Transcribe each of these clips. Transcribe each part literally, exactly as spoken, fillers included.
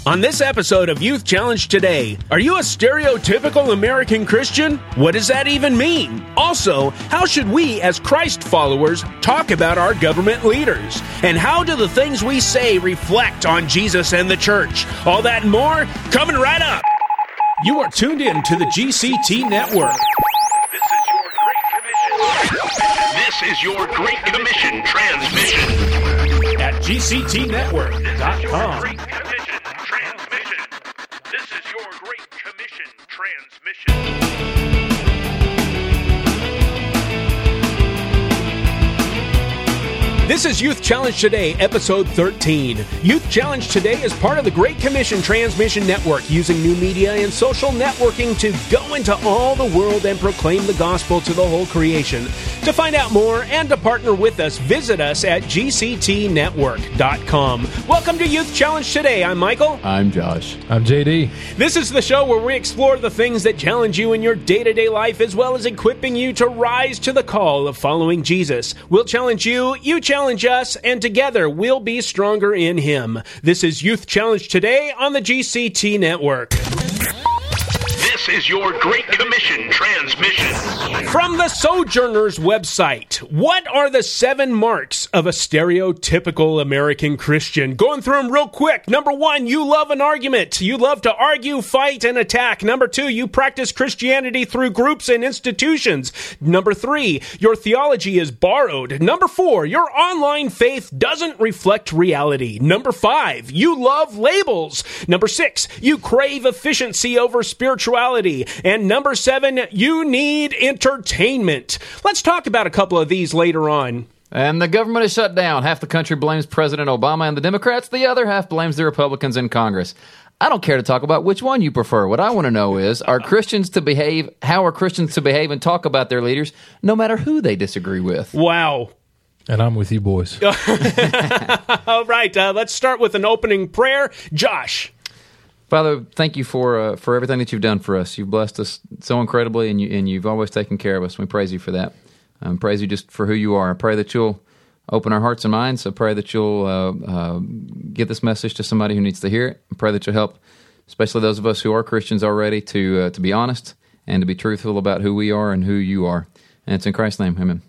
On this episode of Youth Challenge Today, are you a stereotypical American Christian? What does that even mean? Also, how should we as Christ followers talk about our government leaders? And how do the things we say reflect on Jesus and the church? All that and more coming right up. You are tuned in to the G C T Network. This is your Great Commission transmission at G C T network dot com. Great Commission transmission. This is your Great Commission transmission. This is Youth Challenge Today, episode thirteen. Youth Challenge Today is part of the Great Commission Transmission Network, using new media and social networking to go into all the world and proclaim the gospel to the whole creation. To find out more and to partner with us, visit us at G C T network dot com. Welcome to Youth Challenge Today. I'm Michael. I'm Josh. I'm J D. This is the show where we explore the things that challenge you in your day-to-day life, as well as equipping you to rise to the call of following Jesus. We'll challenge you, you challenge us, and together we'll be stronger in Him. This is Youth Challenge Today on the G C T Network. This is your Great Commission transmission. From the Sojourner's website, what are the seven marks of a stereotypical American Christian? Going through them real quick. Number one, you love an argument. You love to argue, fight, and attack. Number two, you practice Christianity through groups and institutions. Number three, your theology is borrowed. Number four, your online faith doesn't reflect reality. Number five, you love labels. Number six, you crave efficiency over spirituality. And number seven, you need entertainment. Let's talk about a couple of these later on. And the government is shut down. Half the country blames President Obama and the Democrats. The other half blames the Republicans in Congress. I don't care to talk about which one you prefer. What I want to know is, are Christians to behave, how are Christians to behave and talk about their leaders, no matter who they disagree with? Wow. And I'm with you boys. All right, uh, let's start with an opening prayer. Josh. Father, thank you for uh, for everything that you've done for us. You've blessed us so incredibly, and, you, and you've always taken care of us. We praise you for that. Um, praise you just for who you are. I pray that you'll open our hearts and minds. I pray that you'll uh, uh, get this message to somebody who needs to hear it. I pray that you'll help, especially those of us who are Christians already, to uh, to be honest and to be truthful about who we are and who you are. And it's in Christ's name. Amen.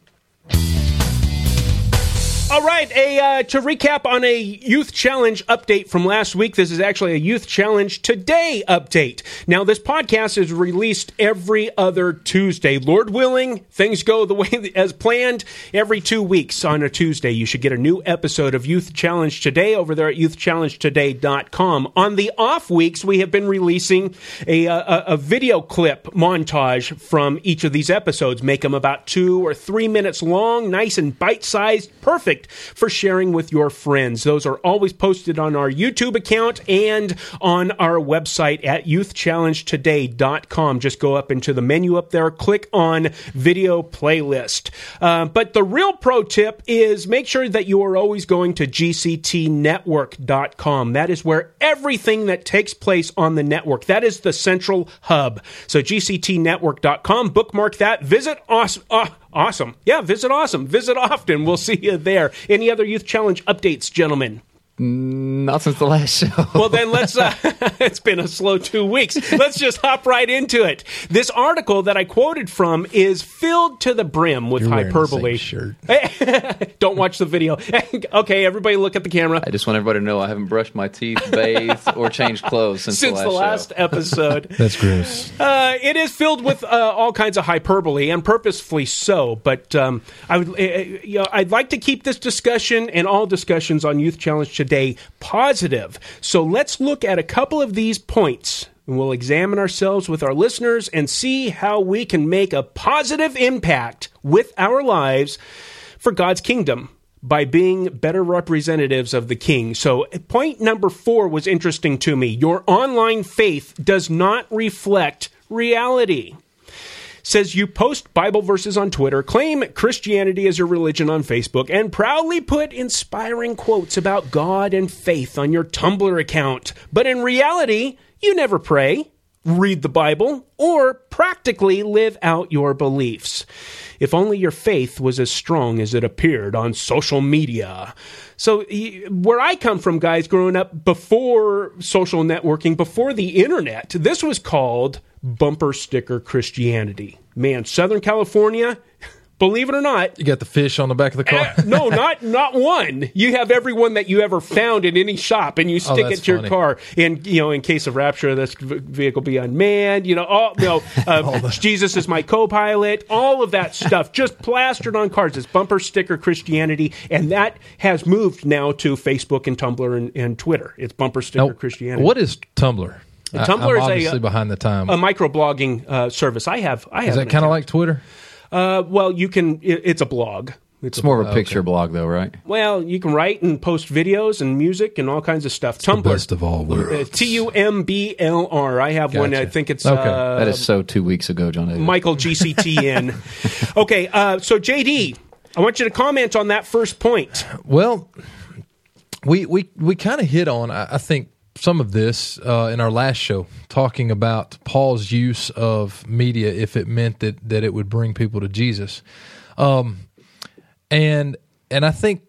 All right, a uh, to recap on a Youth Challenge update from last week, this is actually a Youth Challenge Today update. Now, this podcast is released every other Tuesday. Lord willing, things go the way as planned. Every two weeks on a Tuesday, you should get a new episode of Youth Challenge Today over there at youth challenge today dot com. On the off weeks, we have been releasing a, a, a video clip montage from each of these episodes. Make them about two or three minutes long, nice and bite-sized, perfect for sharing with your friends. Those are always posted on our YouTube account and on our website at youth challenge today dot com. Just go up into the menu up there, click on Video Playlist. Uh, but the real pro tip is make sure that you are always going to G C T network dot com. That is where everything that takes place on the network, that is the central hub. So G C T network dot com, bookmark that, visit awesome. Uh, Awesome. Yeah, visit awesome. Visit often. We'll see you there. Any other Youth Challenge updates, gentlemen? Not since the last show. Well, then let's, uh, it's been a slow two weeks. Let's just hop right into it. This article that I quoted from is filled to the brim with You're hyperbole. wearing the same shirt. Don't watch the video. Okay, everybody look at the camera. I just want everybody to know I haven't brushed my teeth, bathed, or changed clothes since, Since the last, the last episode. That's gross. Uh, it is filled with uh, all kinds of hyperbole, and purposefully so. But um, I would, uh, you know, I'd like to keep this discussion and all discussions on Youth Challenge Today positive. So let's look at a couple of these points, and we'll examine ourselves with our listeners and see how we can make a positive impact with our lives for God's kingdom by being better representatives of the King. So point number four was interesting to me. Your online faith does not reflect reality. Says you post Bible verses on Twitter, claim Christianity as your religion on Facebook, and proudly put inspiring quotes about God and faith on your Tumblr account. But in reality, you never pray, read the Bible, or practically live out your beliefs. If only your faith was as strong as it appeared on social media. So where I come from, guys, growing up before social networking, before the internet, this was called bumper sticker Christianity. Man, Southern California, believe it or not. You got the fish on the back of the car? uh, no, not not one. You have every one that you ever found in any shop, and you stick oh, it to funny. your car. And, you know, in case of rapture, this v- vehicle be unmanned. You know, all, you know uh, Jesus is my co-pilot. All of that stuff just plastered on cars. It's bumper sticker Christianity, and that has moved now to Facebook and Tumblr and, and Twitter. It's bumper sticker Now, Christianity. what is Tumblr? And I- Tumblr I'm is a, obviously uh, behind the time. a microblogging uh, service? I have. I have. is that an kind of account. like Twitter? Uh, well, you can. It, it's a blog. It's, It's more of a picture blog, though, right? Well, you can write and post videos and music and all kinds of stuff. Tumblr. The best of all Uh, worlds. T U M B L R. I have one. I Gotcha. think it's Okay. uh, That is so two weeks ago, John David. Michael G C T N. Okay, uh, so J D, I want you to comment on that first point. Well, we we we kind of hit on, I I think, some of this uh, in our last show, talking about Paul's use of media if it meant that that it would bring people to Jesus, um, and and I think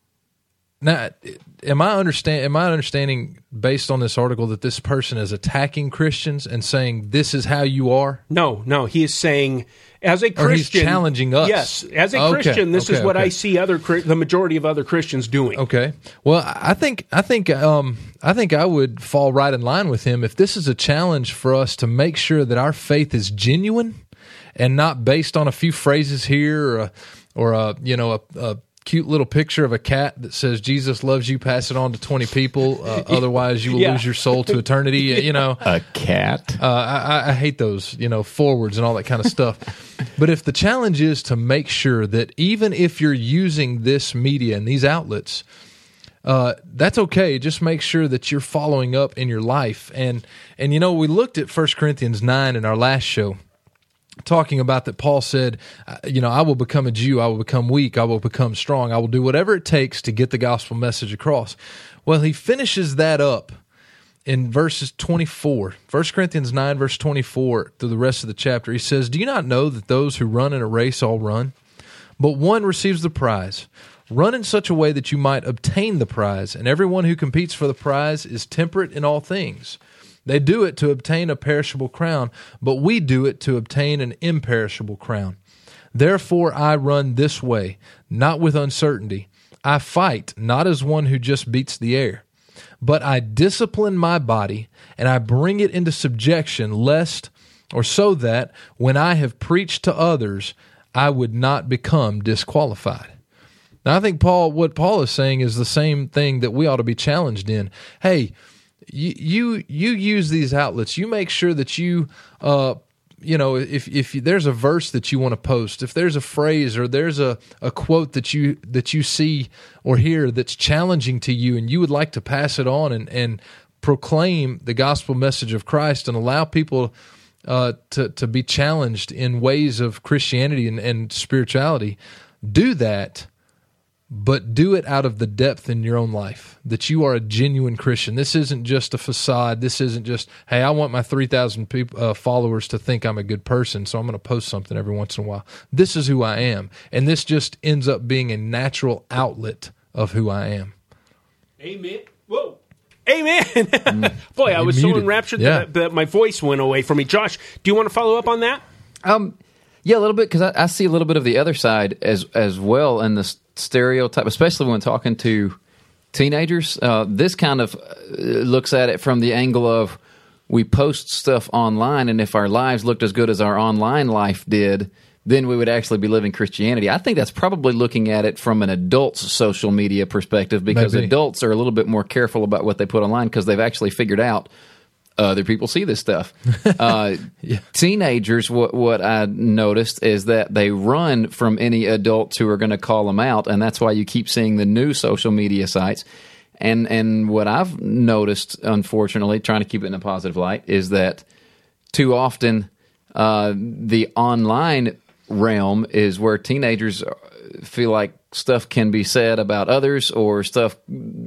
now, am I understand? Am I understanding based on this article that this person is attacking Christians and saying this is how you are? No, no, he is saying as a Christian, Or he's challenging us. Yes, as a Okay, Christian, this okay, is what okay. I see other Chri- the majority of other Christians doing. Okay. Well, I think I think um, I think I would fall right in line with him if this is a challenge for us to make sure that our faith is genuine and not based on a few phrases here or a, or a you know a, a cute little picture of a cat that says Jesus loves you. Pass it on to twenty people. Uh, otherwise, you will Yeah. lose your soul to eternity. You know. A cat? Uh, I, I hate those, you know, forwards and all that kind of stuff. But if the challenge is to make sure that even if you're using this media and these outlets, uh, that's okay. Just make sure that you're following up in your life. And, and you know, we looked at First Corinthians nine in our last show, talking about that Paul said, uh, you know, I will become a Jew, I will become weak, I will become strong, I will do whatever it takes to get the gospel message across. Well, he finishes that up in verses twenty-four, First Corinthians nine, verse twenty-four, through the rest of the chapter. He says, do you not know that those who run in a race all run, but one receives the prize? Run in such a way that you might obtain the prize, and everyone who competes for the prize is temperate in all things. They do it to obtain a perishable crown, but we do it to obtain an imperishable crown. Therefore I run this way, not with uncertainty. I fight, not as one who just beats the air, but I discipline my body, and I bring it into subjection, lest, or so that, when I have preached to others, I would not become disqualified. Now, I think Paul, what Paul is saying is the same thing that we ought to be challenged in. Hey, you you, you use these outlets. You make sure that you, uh, you know, if if there's a verse that you want to post, if there's a phrase or there's a, a quote that you that you see or hear that's challenging to you, and you would like to pass it on and and proclaim the gospel message of Christ and allow people uh, to to be challenged in ways of Christianity and, and spirituality, do that. But do it out of the depth in your own life, that you are a genuine Christian. This isn't just a facade. This isn't just, hey, I want my three thousand people, uh, followers to think I'm a good person, so I'm going to post something every once in a while. This is who I am. And this just ends up being a natural outlet of who I am. Amen. Whoa. Amen. Boy, I You're was so muted. enraptured Yeah. that, that my voice went away from me. Josh, do you want to follow up on that? Um, yeah, a little bit, because I, I see a little bit of the other side as as well, and the stereotype, especially when talking to teenagers. Uh, this kind of uh, looks at it from the angle of we post stuff online, and if our lives looked as good as our online life did, then we would actually be living Christianity. I think that's probably looking at it from an adult's social media perspective, because Maybe. adults are a little bit more careful about what they put online because they've actually figured out other people see this stuff. Uh, Yeah. Teenagers, what, what I noticed is that they run from any adults who are going to call them out, and that's why you keep seeing the new social media sites. And and what I've noticed, unfortunately, trying to keep it in a positive light, is that too often uh, the online realm is where teenagers feel like stuff can be said about others, or stuff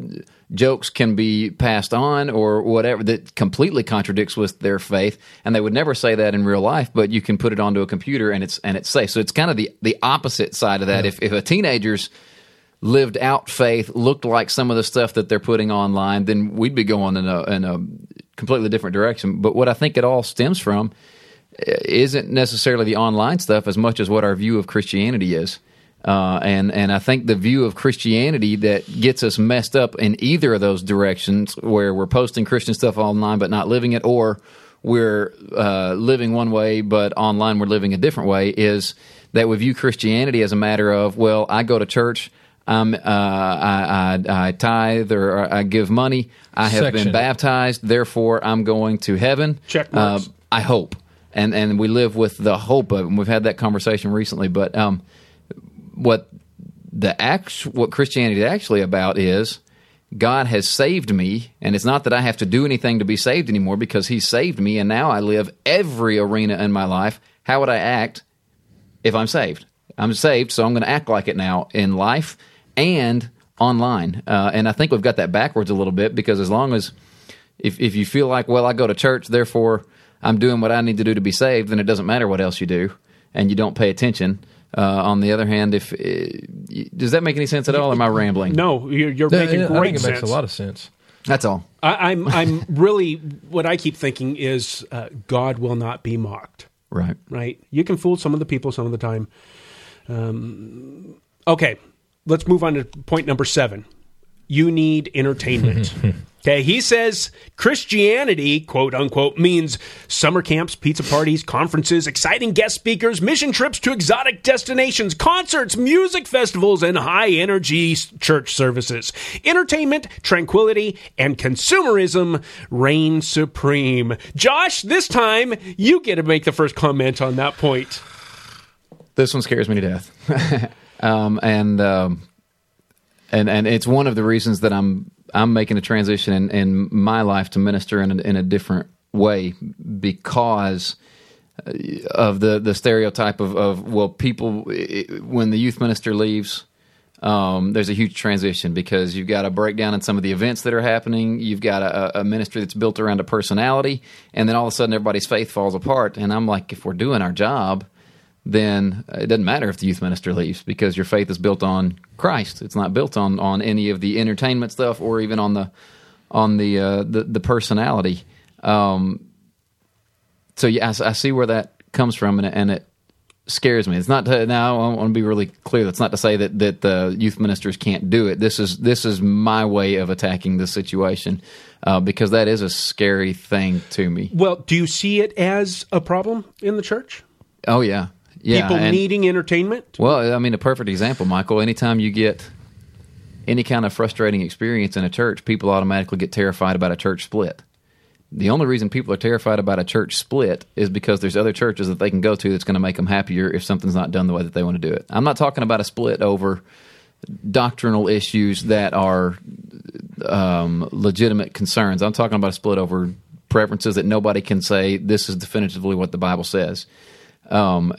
jokes can be passed on or whatever that completely contradicts with their faith, and they would never say that in real life, but you can put it onto a computer and it's and it's safe. So it's kind of the, the opposite side of that. Yeah. If if a teenager's lived out faith looked like some of the stuff that they're putting online, then we'd be going in a in a completely different direction. But what I think it all stems from isn't necessarily the online stuff as much as what our view of Christianity is. Uh, and, and I think the view of Christianity that gets us messed up in either of those directions, where we're posting Christian stuff online but not living it, or we're uh, living one way but online we're living a different way, is that we view Christianity as a matter of, well, I go to church, I'm, uh, I, I, I tithe or I give money, I have Section. been baptized, therefore I'm going to heaven. Check marks. Uh, I hope. And and we live with the hope of it. And we've had that conversation recently. But um, what the act, what Christianity is actually about is God has saved me, and it's not that I have to do anything to be saved anymore, because He's saved me, and now I live every arena in my life. How would I act if I'm saved? I'm saved, so I'm going to act like it now in life and online. Uh, and I think we've got that backwards a little bit, because as long as if if you feel like, well, I go to church, therefore I'm doing what I need to do to be saved, then it doesn't matter what else you do, and you don't pay attention. Uh, on the other hand, if uh, does that make any sense at all? Or am I rambling? No, you're, you're Yeah, making yeah, great I think it sense. makes a lot of sense. That's all. I, I'm I'm really, what I keep thinking is uh, God will not be mocked. Right. Right? You can fool some of the people some of the time. Um, okay, let's move on to point number seven. You need entertainment. Okay, he says Christianity, quote unquote, means summer camps, pizza parties, conferences, exciting guest speakers, mission trips to exotic destinations, concerts, music festivals, and high energy church services. Entertainment, tranquility, and consumerism reign supreme. Josh, this time you get to make the first comment on that point. This one scares me to death, um, and um, and and it's one of the reasons that I'm I'm making a transition in, in my life to minister in a, in a different way, because of the the stereotype of, of well, people, when the youth minister leaves, um, there's a huge transition, because you've got a breakdown in some of the events that are happening. You've got a, a ministry that's built around a personality, and then all of a sudden everybody's faith falls apart. And I'm like, if we're doing our job, then it doesn't matter if the youth minister leaves, because your faith is built on Christ. It's not built on, on any of the entertainment stuff, or even on the on the uh, the, the personality. Um, so yeah, I, I see where that comes from, and it, and it scares me. It's not to, now. I want to be really clear. That's not to say that that the youth ministers can't do it. This is this is my way of attacking the situation, uh, because that is a scary thing to me. Well, do you see it as a problem in the church? Oh yeah. Yeah, People and, needing entertainment? Well, I mean, a perfect example, Michael. Anytime you get any kind of frustrating experience in a church, people automatically get terrified about a church split. The only reason people are terrified about a church split is because there's other churches that they can go to that's going to make them happier if something's not done the way that they want to do it. I'm not talking about a split over doctrinal issues that are um, legitimate concerns. I'm talking about a split over preferences that nobody can say this is definitively what the Bible says. Um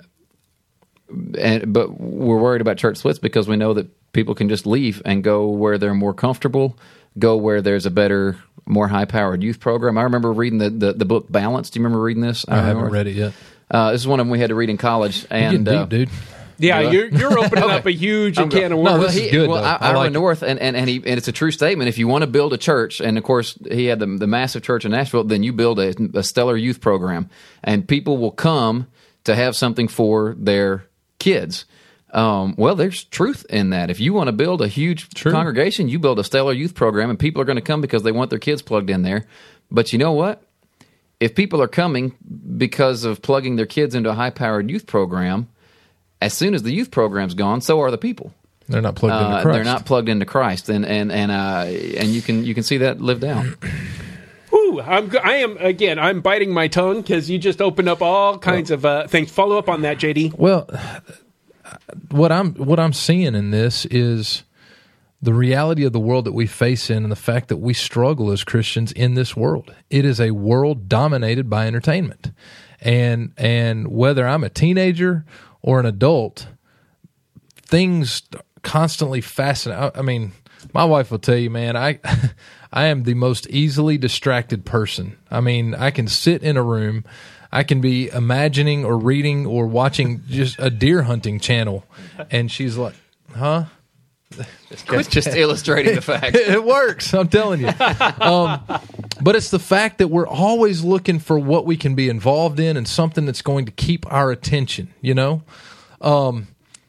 And, but we're worried about church splits because we know that people can just leave and go where they're more comfortable, go where there's a better, more high-powered youth program. I remember reading the, the, the book Balance. Do you remember reading this? I haven't North? read it yet. Uh, this is one of them we had to read in college. And You're uh, deep, dude. Yeah, Yeah. you're, you're opening up a huge I'm can of go- worms. No, this is good, Well, though. I, I Ira like it. North, and, and, and, he, and it's a true statement. If you want to build a church, and of course he had the, the massive church in Nashville, then you build a, a stellar youth program, and people will come to have something for their kids. Um, well, there's truth in that. If you want to build a huge True. congregation, you build a stellar youth program, and people are going to come because they want their kids plugged in there. But you know what? If people are coming because of plugging their kids into a high-powered youth program, as soon as the youth program's gone, so are the people. They're not plugged into Uh, Christ. they're not plugged into Christ, and and and uh, and you can you can see that lived out. Whew, I'm, I am, again, I'm biting my tongue because you just opened up all kinds of uh, things. Follow up on that, J D. Well, what I'm what I'm seeing in this is the reality of the world that we face in, and the fact that we struggle as Christians in this world. It is a world dominated by entertainment, and and whether I'm a teenager or an adult, things constantly fascinate. I, I mean, My wife will tell you, man, I I am the most easily distracted person. I mean, I can sit in a room, I can be imagining or reading or watching just a deer hunting channel, and she's like, huh? Quit just illustrating the fact. It works, I'm telling you. Um, but it's the fact that we're always looking for what we can be involved in and something that's going to keep our attention, you know? Um,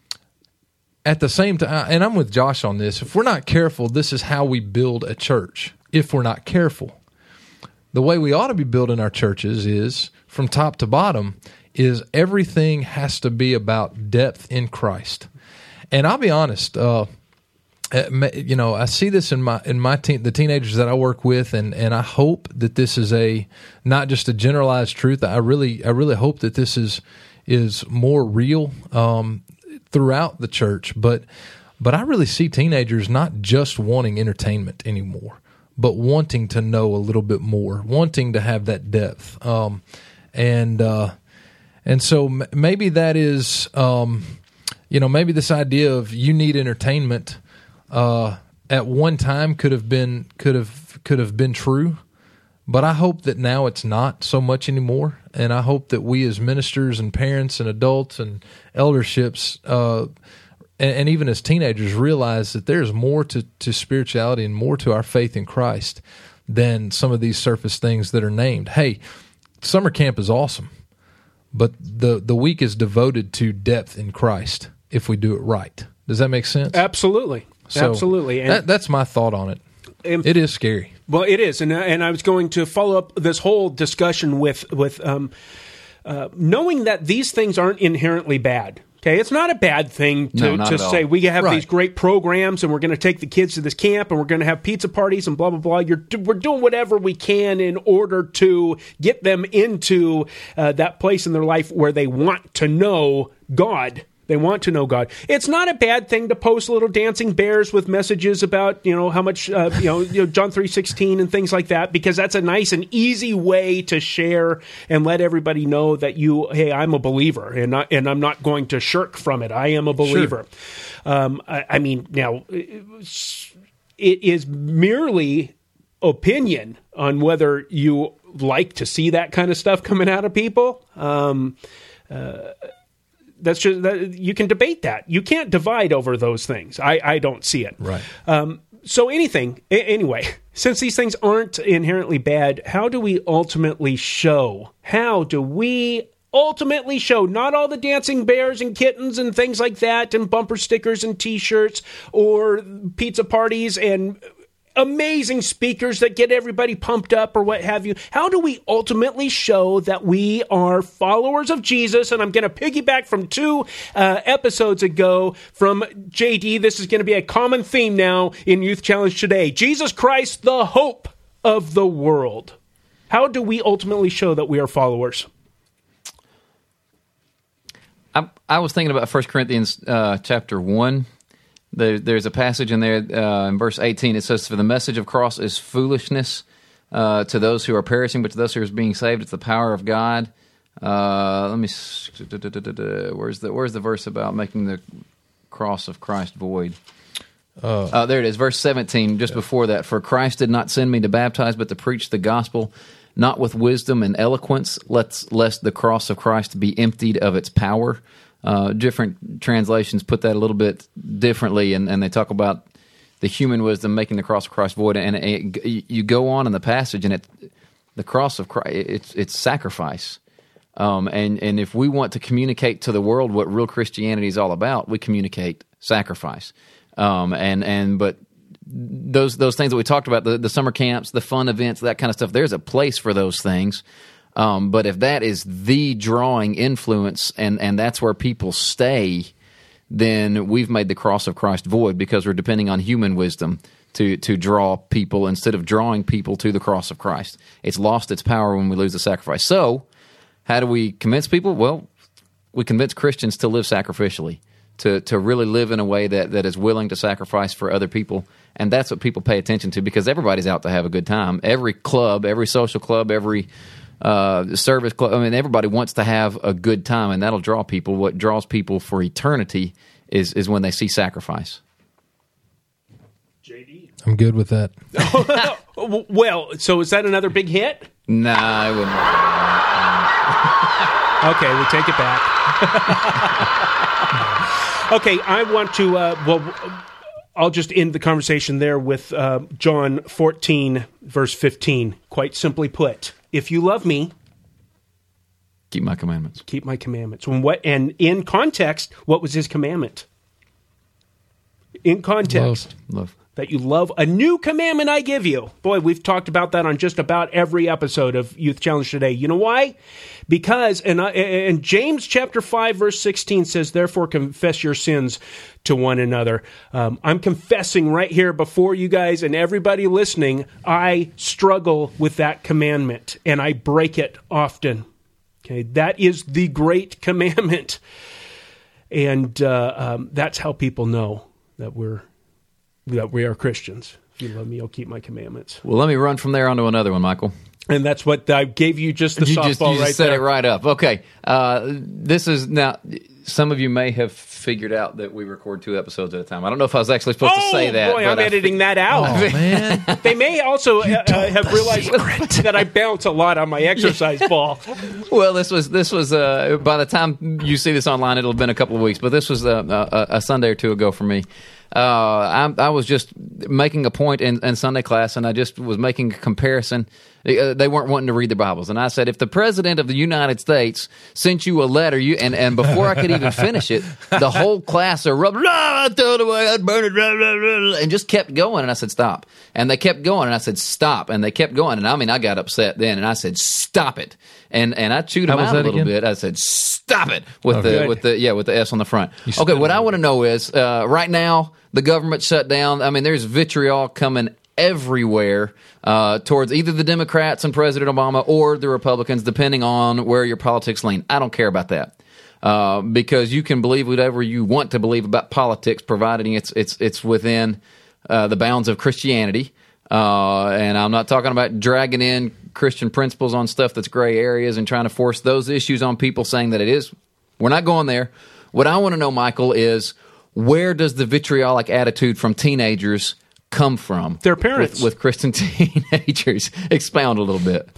at the same time, and I'm with Josh on this, if we're not careful, this is how we build a church, if we're not careful. The way we ought to be building our churches is, from top to bottom, is everything has to be about depth in Christ. And I'll be honest, uh, you know, I see this in my in my teen, the teenagers that I work with, and, and I hope that this is a not just a generalized truth. I really I really hope that this is is more real um, throughout the church. But but I really see teenagers not just wanting entertainment anymore, but wanting to know a little bit more, wanting to have that depth, um, and uh, and so m- maybe that is um, you know maybe this idea of you need entertainment. Uh, at one time could have been could have could have been true, but I hope that now it's not so much anymore, and I hope that we as ministers and parents and adults and elderships, uh, and, and even as teenagers, realize that there's more to, to spirituality and more to our faith in Christ than some of these surface things that are named. Hey, summer camp is awesome, but the the week is devoted to depth in Christ if we do it right. Does that make sense? Absolutely. So Absolutely. And that, that's my thought on it. and, It is scary. Well, it is. And, and I was going to follow up this whole discussion with, with um, uh, knowing that these things aren't inherently bad. Okay, it's not a bad thing to, No, not to at all. say we have Right. these great programs and we're going to take the kids to this camp and we're going to have pizza parties and blah, blah, blah. You're, we're doing whatever we can in order to get them into uh, that place in their life where they want to know God. They want to know God. It's not a bad thing to post little dancing bears with messages about, you know, how much, uh, you know, you know, John three sixteen and things like that, because that's a nice and easy way to share and let everybody know that you, hey, I'm a believer and not, and I'm not going to shirk from it. I am a believer. Sure. Um, I, I mean, now it is merely opinion on whether you like to see that kind of stuff coming out of people. Um, uh, That's just that, you can debate that. You can't divide over those things. I, I don't see it. Right. Um, so anything, a- anyway, since these things aren't inherently bad, how do we ultimately show? How do we ultimately show? Not all the dancing bears and kittens and things like that, and bumper stickers and T-shirts, or pizza parties and amazing speakers that get everybody pumped up or what have you. How do we ultimately show that we are followers of Jesus? And I'm going to piggyback from two uh, episodes ago from J D. This is going to be a common theme now in Youth Challenge today. Jesus Christ, the hope of the world. How do we ultimately show that we are followers? I, I was thinking about First Corinthians uh, chapter one. There, there's a passage in there uh, in verse eighteen. It says, "For the message of cross is foolishness uh, to those who are perishing, but to those who are being saved, it's the power of God." Uh, let me. Where's the Where's the verse about making the cross of Christ void? Uh, uh, there it is, verse seventeen. Just yeah. before that, "For Christ did not send me to baptize, but to preach the gospel, not with wisdom and eloquence, lest, lest the cross of Christ be emptied of its power." Uh, different translations put that a little bit differently, and, and they talk about the human wisdom making the cross of Christ void. And it, it, you go on in the passage, and it, the cross of Christ, it's, it's sacrifice. Um, and, and if we want to communicate to the world what real Christianity is all about, we communicate sacrifice. Um, and, and but those those things that we talked about, the, the summer camps, the fun events, that kind of stuff, there's a place for those things. Um, but if that is the drawing influence and, and that's where people stay, then we've made the cross of Christ void because we're depending on human wisdom to, to draw people instead of drawing people to the cross of Christ. It's lost its power when we lose the sacrifice. So how do we convince people? Well, we convince Christians to live sacrificially, to, to really live in a way that, that is willing to sacrifice for other people. And that's what people pay attention to because everybody's out to have a good time. Every club, every social club, every Uh, service club. I mean, everybody wants to have a good time, and that'll draw people. What draws people for eternity is is when they see sacrifice. J D? I'm good with that. Well, so is that another big hit? Nah, I wouldn't. Okay, we take it back. Okay, I want to, uh, well, I'll just end the conversation there with uh, John fourteen, verse fifteen. Quite simply put, if you love me, Keep my commandments. keep my commandments. And, what, and in context, what was his commandment? In context, Love. that you love. A new commandment I give you. Boy, we've talked about that on just about every episode of Youth Challenge today. You know why? Because, and, uh, and James chapter five, verse sixteen says, therefore confess your sins to one another. Um, I'm confessing right here before you guys and everybody listening, I struggle with that commandment, and I break it often. Okay, that is the great commandment. And uh, um, that's how people know that we're that we are Christians. If you love me, you'll keep my commandments. Well, let me run from there onto another one, Michael. And that's what I gave you just the you softball just, you just right set there. it right up. Okay. Uh, this is now, some of you may have figured out that we record two episodes at a time. I don't know if I was actually supposed Oh, to say that. boy, but I'm I editing fi- that out. Oh, man. They may also uh, uh, have realized that I bounce a lot on my exercise ball. Well, this was, this was uh, by the time you see this online, it'll have been a couple of weeks, but this was uh, a, a Sunday or two ago for me. Uh, I, I was just making a point in, in Sunday class, and I just was making a comparison. Uh, they weren't wanting to read their Bibles, and I said, if the President of the United States sent you a letter, you and, and before I could even finish it, the whole class erupted, "Ah, throw it away, I'd burn it," blah, blah, blah, and just kept going. And I said, stop. And they kept going, and I said, stop. And they kept going, and I mean, I got upset then, and I said, stop it. And and I chewed How them was out a that little again? bit. I said, stop it with Oh, the good. with the yeah with the S on the front. You Okay, spit what a I little want to know is uh, right now the government shut down. I mean, there's vitriol coming everywhere uh, towards either the Democrats and President Obama or the Republicans, depending on where your politics lean. I don't care about that. Uh, because you can believe whatever you want to believe about politics, providing it's it's it's within uh, the bounds of Christianity. Uh, and I'm not talking about dragging in Christian principles on stuff that's gray areas and trying to force those issues on people, saying that it is. We're not going there. What I want to know, Michael, is where does the vitriolic attitude from teenagers come from? Their parents. With, with Christian teenagers. Expound a little bit.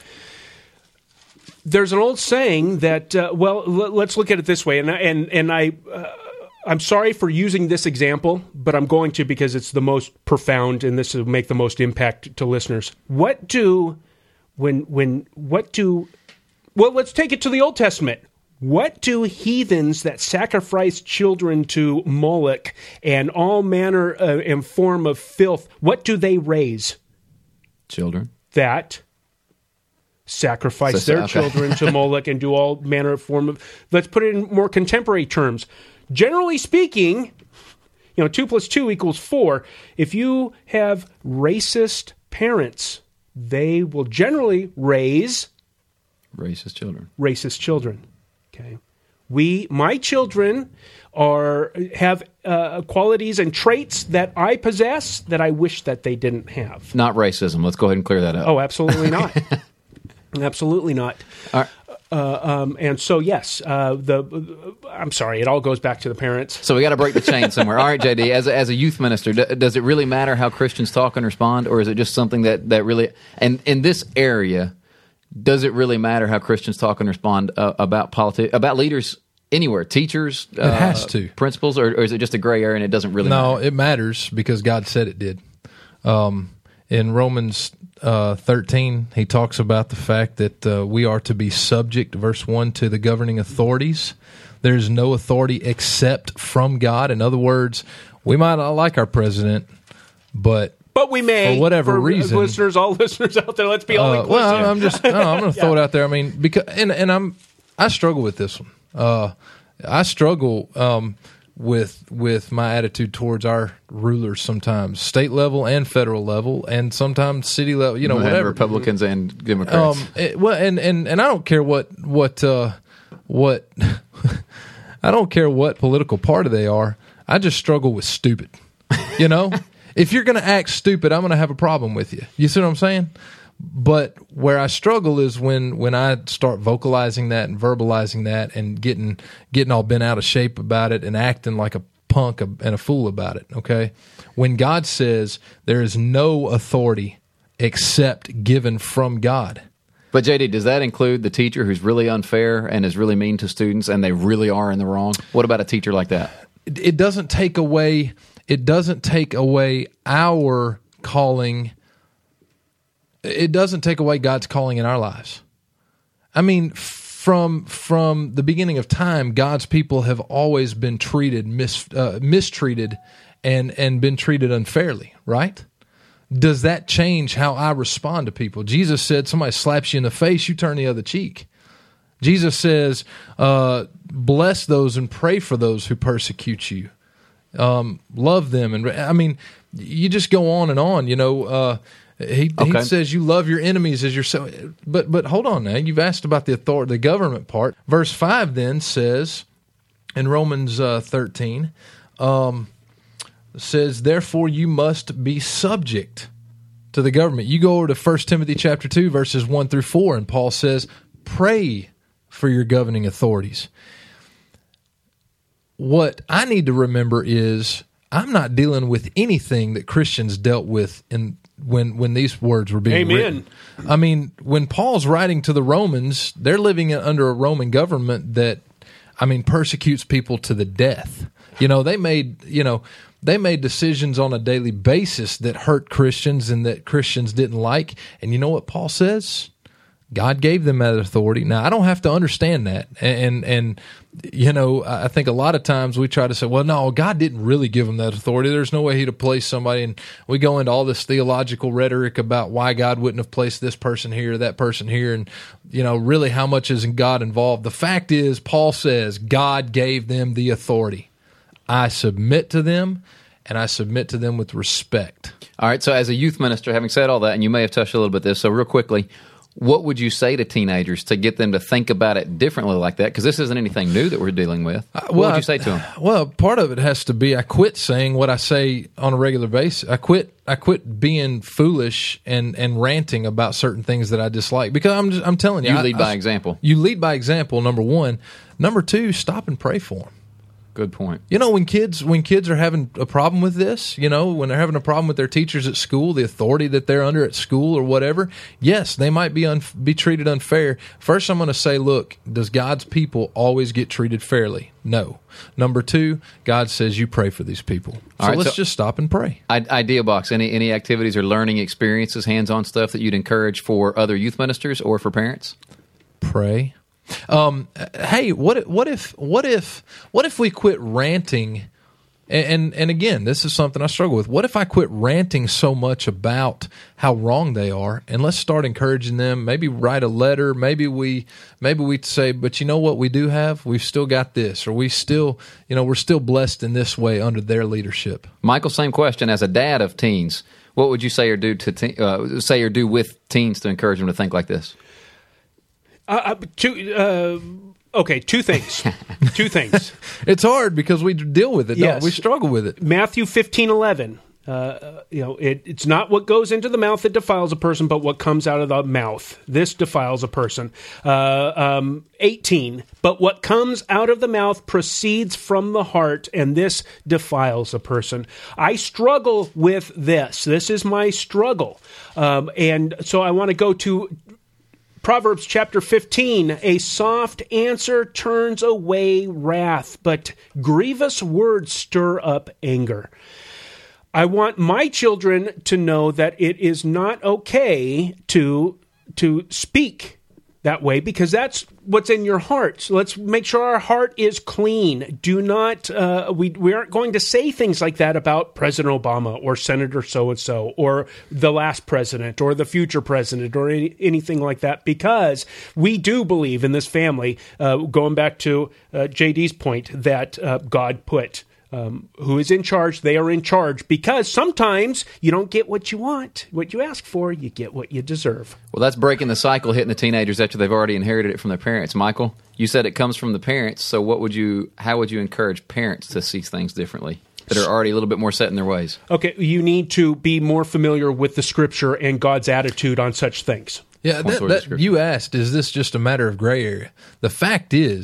There's an old saying that, uh, well, l- let's look at it this way, and I- and and I, uh, I'm sorry for using this example, but I'm going to because it's the most profound, and this will make the most impact to listeners. What do, when when what do, well, let's take it to the Old Testament. What do heathens that sacrifice children to Moloch and all manner uh, and form of filth? What do they raise? Children. That sacrifice So- their okay. children to Moloch and do all manner of form of. Let's put it in more contemporary terms. Generally speaking, you know, two plus two equals four. If you have racist parents, they will generally raise Racist children. racist children. Okay, we, my children, are have uh, qualities and traits that I possess that I wish that they didn't have. Not racism. Let's go ahead and clear that up. Oh, absolutely not. Absolutely not. All right. Uh, um, and so, yes, uh, the uh, I'm sorry, it all goes back to the parents. So we got to break the chain somewhere. All right, J D, as a, as a youth minister, d- does it really matter how Christians talk and respond, or is it just something that, that really, and in this area, does it really matter how Christians talk and respond uh, about politics, about leaders anywhere, teachers? It has to. Principals, or, or is it just a gray area and it doesn't really No, matter? it matters because God said it did. Um, in Romans uh, thirteen, he talks about the fact that uh, we are to be subject, verse one, to the governing authorities. There's no authority except from God. In other words, we might not like our president, but But we may, For whatever for reason. listeners, all listeners out there, let's be all Uh, inclusive. well, I'm just no, I'm going to throw it out there. I mean, because and and I'm I struggle with this one. Uh, I struggle um, with with my attitude towards our rulers sometimes, state level and federal level, and sometimes city level. You know, And whatever. Republicans and Democrats. Um, it- well, and, and and I don't care what what uh, what I don't care what political party they are. I just struggle with stupid. You know, if you're going to act stupid, I'm going to have a problem with you. You see what I'm saying? But where I struggle is when when I start vocalizing that and verbalizing that and getting getting all bent out of shape about it and acting like a punk and a fool about it, okay? When God says there is no authority except given from God. But J D, does that include the teacher who's really unfair and is really mean to students and they really are in the wrong? What about a teacher like that? It, it doesn't take away it doesn't take away our calling. It doesn't take away God's calling in our lives. I mean, from from the beginning of time, God's people have always been treated mis, uh, mistreated and and been treated unfairly, right? Does that change how I respond to people? Jesus said, somebody slaps you in the face, you turn the other cheek. Jesus says, uh, bless those and pray for those who persecute you. Um, love them. And I mean, you just go on and on, you know, uh, He, okay. he says you love your enemies as yourself. But but hold on now. You've asked about the authority, the government part. Verse five then says in Romans uh, thirteen, um, says, therefore you must be subject to the government. You go over to First Timothy chapter two, verses one through four, and Paul says, pray for your governing authorities. What I need to remember is I'm not dealing with anything that Christians dealt with in when when these words were being Amen. written. I mean, when Paul's writing to the Romans, they're living under a Roman government that, I mean, persecutes people to the death. You know, they made, you know, they made decisions on a daily basis that hurt Christians and that Christians didn't like. And you know what Paul says? God gave them that authority. Now, I don't have to understand that. And, and you know, I think a lot of times we try to say, well, no, God didn't really give them that authority. There's no way he'd have placed somebody. And we go into all this theological rhetoric about why God wouldn't have placed this person here, that person here. And, you know, really how much is God involved? The fact is, Paul says God gave them the authority. I submit to them, and I submit to them with respect. All right, so as a youth minister, having said all that, and you may have touched a little bit this, so real quickly, what would you say to teenagers to get them to think about it differently like that? Because this isn't anything new that we're dealing with. Uh, what well, would you say to them? Well, part of it has to be I quit saying what I say on a regular basis. I quit. I quit being foolish and, and ranting about certain things that I dislike. Because I'm just, I'm telling you, you I, lead by I, example. You lead by example. Number one. Number two. Stop and pray for them. Good point. You know, when kids when kids are having a problem with this, you know, when they're having a problem with their teachers at school, the authority that they're under at school or whatever, yes, they might be un- be treated unfair. First, I'm going to say, look, does God's people always get treated fairly? No. Number two, God says you pray for these people. So All right, let's so just stop and pray. Idea Box, any any activities or learning experiences, hands-on stuff that you'd encourage for other youth ministers or for parents? Pray. Um, hey, what what if what if what if we quit ranting? And, and and again, this is something I struggle with. What if I quit ranting so much about how wrong they are, and let's start encouraging them? Maybe write a letter. Maybe we maybe we say, but you know what we do have? We've still got this, or we still, you know, we're still blessed in this way under their leadership. Michael, same question. As a dad of teens, what would you say or do to te- uh, say or do with teens to encourage them to think like this? Uh, two, uh, okay, two things. two things. It's hard because we deal with it. Yes. Don't we? We struggle with it. Matthew fifteen eleven. Uh, you know, it, it's not what goes into the mouth that defiles a person, but what comes out of the mouth. This defiles a person. Uh, um, eighteen. But what comes out of the mouth proceeds from the heart, and this defiles a person. I struggle with this. This is my struggle. Um, and so I want to go to Proverbs chapter fifteen, a soft answer turns away wrath, but grievous words stir up anger. I want my children to know that it is not okay to, to speak that way, because that's what's in your heart. So let's make sure our heart is clean. Do not, uh, we, we aren't going to say things like that about President Obama or Senator so-and-so or the last president or the future president or any, anything like that, because we do believe in this family, uh, going back to uh, J D's point, that uh, God put Um, who is in charge. They are in charge, because sometimes you don't get what you want, what you ask for, you get what you deserve. Well, that's breaking the cycle, hitting the teenagers after they've already inherited it from their parents. Michael, you said it comes from the parents, so what would you, how would you encourage parents to see things differently that are already a little bit more set in their ways? Okay, you need to be more familiar with the Scripture and God's attitude on such things. Yeah, that, that, you asked, is this just a matter of gray area? The fact is,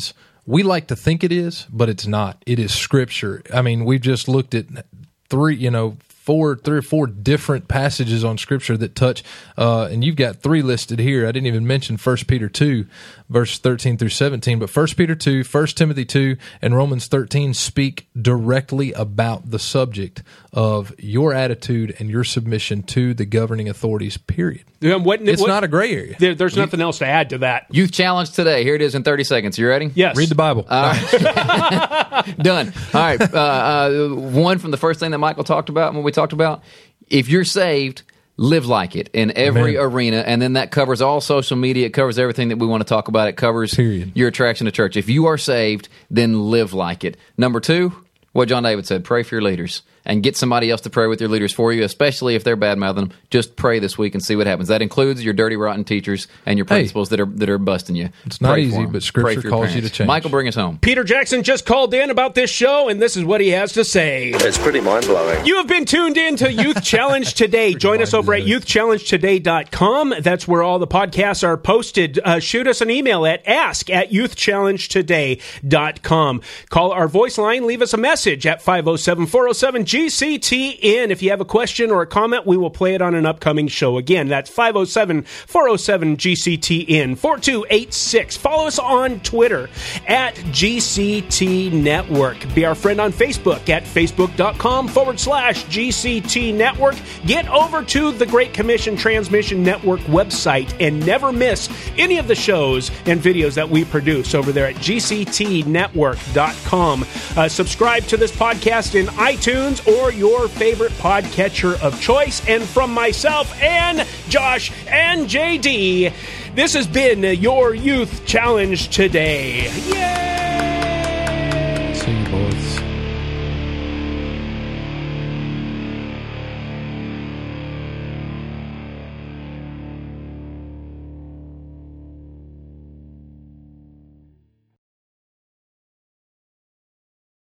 We like to think it is, but it's not. It is Scripture. I mean, we've just looked at three, you know, four, three or four different passages on Scripture that touch, uh, and you've got three listed here. I didn't even mention First Peter two, verse thirteen through seventeen, but First Peter two, First Timothy two, and Romans thirteen speak directly about the subject of your attitude and your submission to the governing authorities, period. Yeah, what, it's what, not a gray area. There, there's nothing else to add to that. Youth Challenge today. Here it is in thirty seconds. You ready? Yes. Read the Bible. All right. Done. All right. Uh, uh, one from the first thing that Michael talked about when we talked about, if you're saved, live like it in every Amen. arena. And then that covers all social media. It covers everything that we want to talk about. It covers Period. your attraction to church. If you are saved, then live like it. Number two, what John David said, pray for your leaders. And get somebody else to pray with your leaders for you, especially if they're bad-mouthing them. Just pray this week and see what happens. That includes your dirty, rotten teachers and your principals hey, that are that are busting you. It's not pray easy, but Scripture calls you to change. Michael, bring us home. Peter Jackson just called in about this show, and this is what he has to say. It's pretty mind-blowing. You have been tuned in to Youth Challenge Today. Join us over at youth challenge today dot com. That's where all the podcasts are posted. Uh, shoot us an email at ask at youth challenge today dot com. Call our voice line. Leave us a message at five oh seven, four oh seven, G C T in. If you have a question or a comment, we will play it on an upcoming show. Again, that's five oh seven, four oh seven, G C T in, four two eight six. Follow us on Twitter at G C T Network. Be our friend on Facebook at facebook.com forward slash GCT Network. Get over to the Great Commission Transmission Network website and never miss any of the shows and videos that we produce over there at G C T network dot com. Uh, subscribe to this podcast in iTunes or your favorite podcatcher of choice. And from myself and Josh and J D, this has been your Youth Challenge Today. Yay!